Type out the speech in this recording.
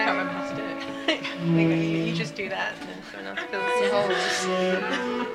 can't remember how to do it. Anyway, you just do that and then someone else fills the holes.